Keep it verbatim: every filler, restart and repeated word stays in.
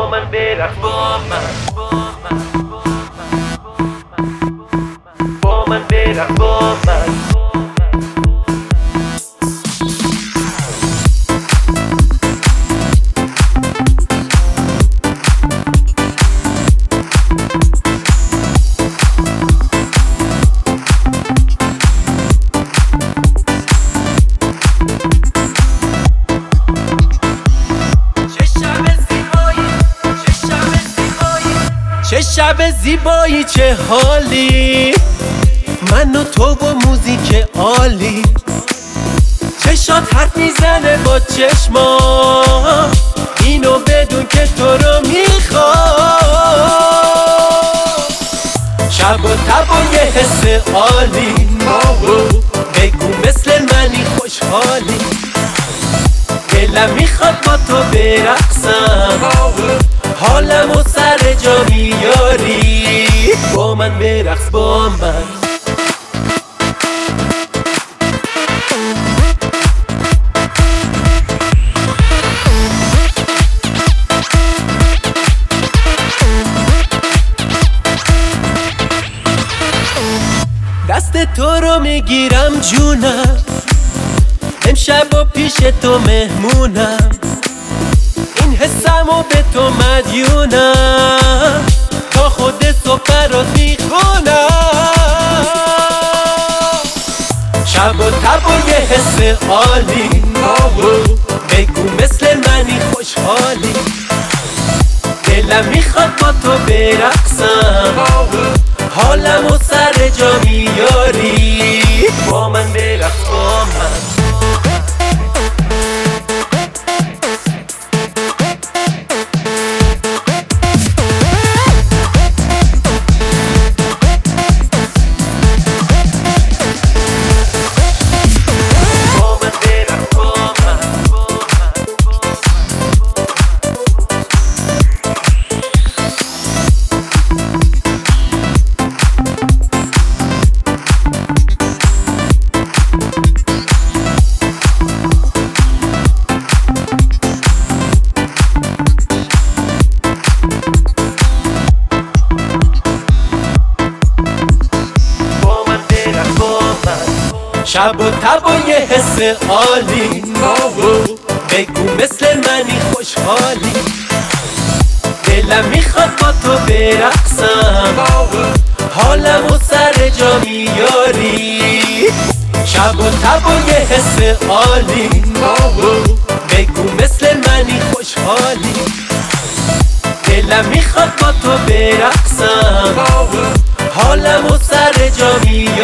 با من برقص با من با من برقص با من چه شب زیبایی چه حالی، من و تو و موزیک عالی. چشات حرف میزنه با چشما، اینو بدون که تو رو میخوام. شب و تب و یه حس عالی، بگو مثل منی خوشحالی. دلم میخواد با تو برقصم، حالم و سر جا میاری. با من برقص با من دست تو رو میگیرم جونم، امشب و پیش تو مهمونم. این حسمو به تو مدیونم، تا خود صبح برات میخونم. شب و تب و یه حس عالی، بگو مثل منی خوشحالی. دلم میخواد با تو برقصم، حالم و سر جا میاری. با من برقص با من شب و تب و یه حس عالی، بگو مثل منی خوشحالی. دلم میخواد با تو برقصم، حالم و سر جا میاری. شب و تب و یه حس عالی، بگو مثل منی خوشحالی. دلم میخواد با تو برقصم، حالم و سر جا میاری.